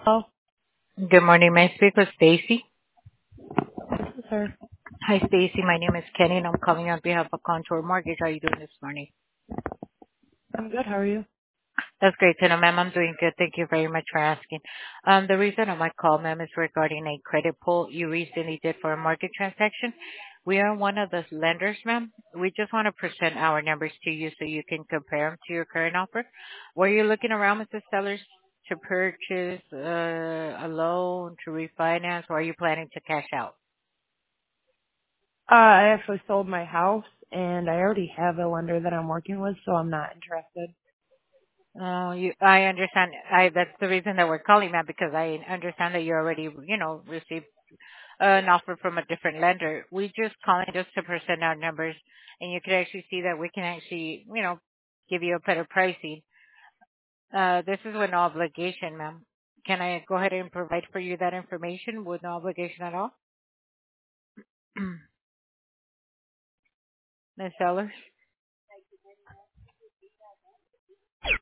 Oh, Good morning. May I speak with Stacy? this is her. Hi, Stacy. My name is Kenny, and I'm calling on behalf of Contour Mortgage. How are you doing this morning? I'm good. How are you? That's great to know, ma'am. I'm doing good. Thank you very much for asking. The reason of my call, ma'am, is regarding a credit pull you recently did for a market transaction. We are one of the lenders, ma'am. We just want to present our numbers to you so you can compare them to your current offer. Were you looking around with the sellers to purchase a loan, to refinance, or are you planning to cash out? I actually sold my house, and I already have a lender that I'm working with, so I'm not interested. Oh, I understand. That's the reason that we're calling, ma'am, because I understand that you already, received an offer from a different lender. We just calling just to present our numbers, and you can actually see that we can actually, give you a better pricing. This is with no obligation, ma'am. Can I go ahead and provide for you that information with no obligation at all? Ms. Sellers?